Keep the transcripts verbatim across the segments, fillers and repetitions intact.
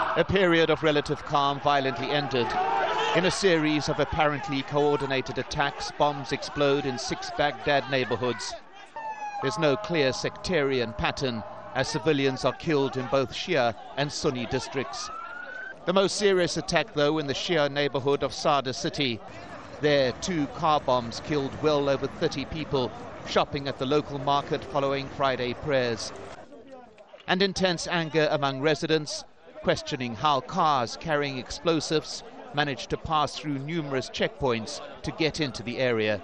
A period of relative calm violently ended. In a series of apparently coordinated attacks, bombs explode in six Baghdad neighborhoods. There's no clear sectarian pattern, as civilians are killed in both Shia and Sunni districts. The most serious attack, though, in the Shia neighborhood of Sadr City. There, two car bombs killed well over thirty people shopping at the local market following Friday prayers. And intense anger among residents, questioning how cars carrying explosives managed to pass through numerous checkpoints to get into the area.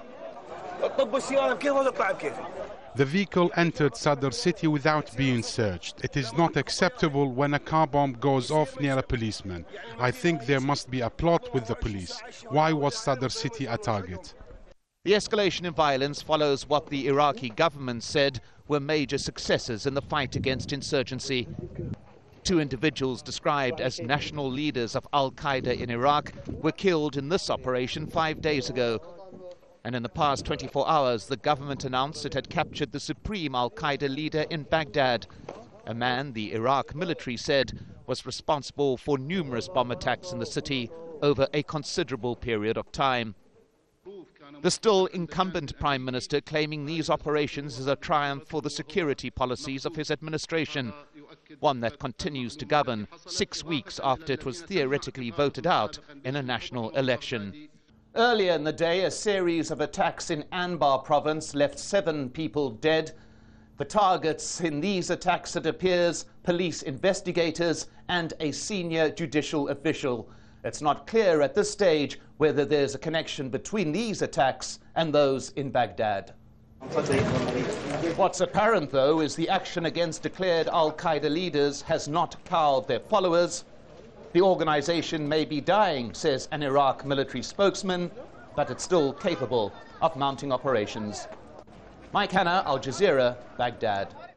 The vehicle entered Sadr City without being searched. It is not acceptable when a car bomb goes off near a policeman. I think there must be a plot with the police. Why was Sadr City a target? The escalation in violence follows what the Iraqi government said were major successes in the fight against insurgency. Two individuals described as national leaders of Al-Qaeda in Iraq were killed in this operation five days ago. And in the past twenty-four hours, the government announced it had captured the supreme Al-Qaeda leader in Baghdad, a man the Iraq military said was responsible for numerous bomb attacks in the city over a considerable period of time. The still incumbent Prime Minister claiming these operations as a triumph for the security policies of his administration, one that continues to govern six weeks after it was theoretically voted out in a national election. Earlier in the day, a series of attacks in Anbar province left seven people dead. The targets in these attacks, it appears, police investigators and a senior judicial official. It's not clear at this stage whether there's a connection between these attacks and those in Baghdad. What's apparent, though, is the action against declared Al-Qaeda leaders has not cowed their followers. The organization may be dying, says an Iraq military spokesman, but it's still capable of mounting operations. Mike Hanna, Al Jazeera, Baghdad.